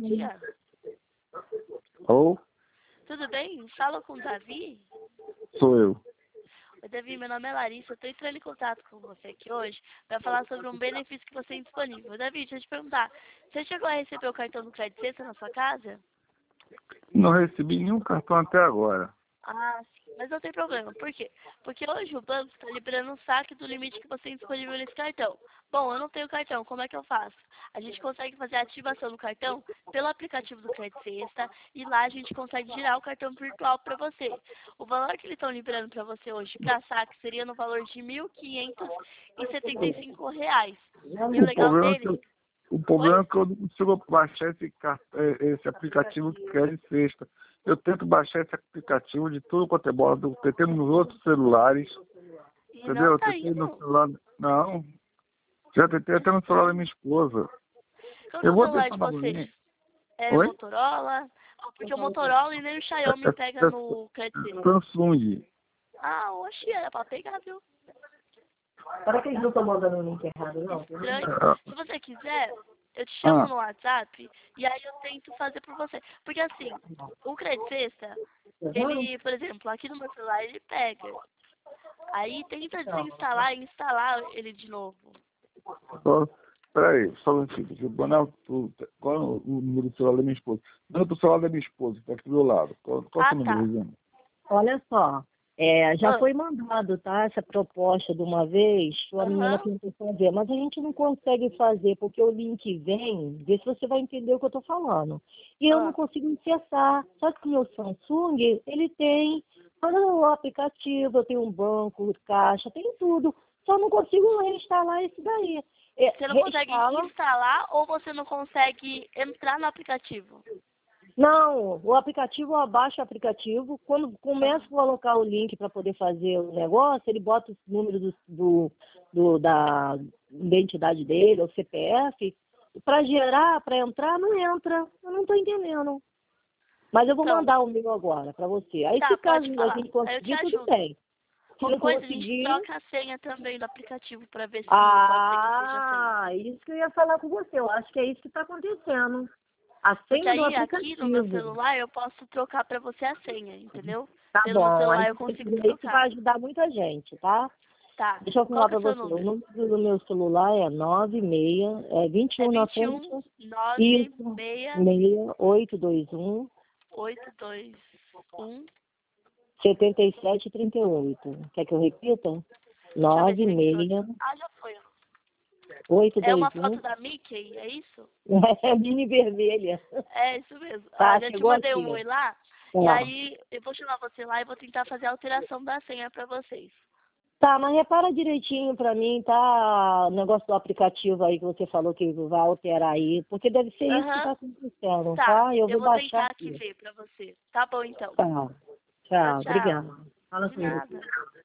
dia. Ou? Tudo bem? Fala com o Davi? Sou eu. Oi, Davi, meu nome é Larissa. Eu estou entrando em contato com você aqui hoje para falar sobre um benefício que você tem disponível. Davi, deixa eu te perguntar. Você chegou a receber o cartão do Crédito Sexta na sua casa? Não recebi nenhum cartão até agora. Ah, sim. Mas não tem problema. Por quê? Porque hoje o banco está liberando um saque do limite que você tem disponível nesse cartão. Bom, eu não tenho cartão, como é que eu faço? A gente consegue fazer a ativação do cartão pelo aplicativo do Crédito Sexta e lá a gente consegue girar o cartão virtual para você. O valor que eles estão liberando para você hoje para saque seria no valor de R$ 1.575. E o O legal problema é que dele... o Oi? problema é que eu não consigo baixar esse aplicativo que quer de sexta. Eu tento baixar esse aplicativo de tudo quanto é bola, tentando nos outros celulares, E entendeu? não Eu tá tentei no indo. celular, não. Já tentei até no celular da minha esposa. Qual que é Eu o vou celular tentar de vocês? novamente. É Oi? Motorola? Porque o Motorola e nem o Xiaomi pega no Crédito. Samsung. Ah, oxi, era pra pegar, viu? Para que eles não estão mandando o link errado, não? Estranho. Se você quiser, eu te chamo Ah, no WhatsApp e aí eu tento fazer por você. Porque assim, o Crédito Sexta, ele, por exemplo, aqui no meu celular ele pega. Aí tenta desinstalar e instalar ele de novo. peraí, só um minutinho. Deixa eu botar qual é o número do celular da minha esposa? Não, do celular da minha esposa, que tá aqui do meu lado. Qual é o Ah, seu número, tá. Rosana? Olha só, já Ah, foi mandado, tá? Essa proposta de uma vez, a menina aham. tentou fazer, mas a gente não consegue fazer, porque o link vem, vê se você vai entender o que eu estou falando. E eu não Ah. consigo acessar. Só que o meu Samsung, ele tem o aplicativo, eu tenho um banco, caixa, tem tudo. Só não consigo reinstalar esse daí. Você não consegue Reinstala. instalar ou você não consegue entrar no aplicativo? Não, o aplicativo, eu abaixo o aplicativo. Quando começo a colocar o link para poder fazer o negócio, ele bota o número da identidade dele, o CPF. Para gerar, para entrar, não entra. Eu não estou entendendo. Mas eu vou Então, mandar o meu agora para você. Aí, tá, se caso pode a falar. gente Aí eu te conseguir, tudo ajudo. bem. Se Qualquer não coisa, a gente conseguir. troca a senha também do aplicativo para ver se pode ser que seja a senha. Isso que eu ia falar com você. Eu acho que é isso que está acontecendo. A Porque senha do aí, aqui no meu aplicativo. celular, eu posso trocar para você a senha, entendeu? Tá Pelo bom, aí celular eu consigo isso trocar. vai ajudar muita gente, tá? Tá. Deixa eu Qual falar que é pra o seu você. O número? número do meu celular é 96, É 21 na frente. 21 Isso, 96 6821 821. 7738. Quer que eu repita? Deixa eu ver se entrou. 96 Ah, já foi. É uma foto 821. da Mickey, é isso? É mini vermelha. É isso mesmo. Tá, Já te chegou mandei um aqui. oi lá. E Tá. aí eu vou chamar você lá e vou tentar fazer a alteração da senha para vocês. Tá, mas repara direitinho pra mim, tá? O negócio do aplicativo aí que você falou que vai alterar aí, porque deve ser isso que Aham. tá acontecendo, Tá. tá? Eu Eu vou vou baixar tentar aqui aqui. ver para você. Tá bom, então. Tá. Tchau, Tchau, tchau. obrigada. Fala De com ele. nada.